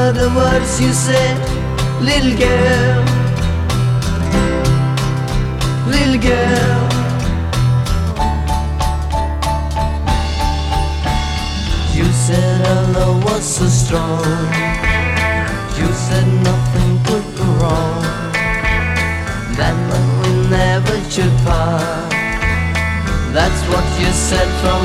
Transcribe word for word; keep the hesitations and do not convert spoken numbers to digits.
remember the words you said, little girl, little girl. You said our love was so strong. You said nothing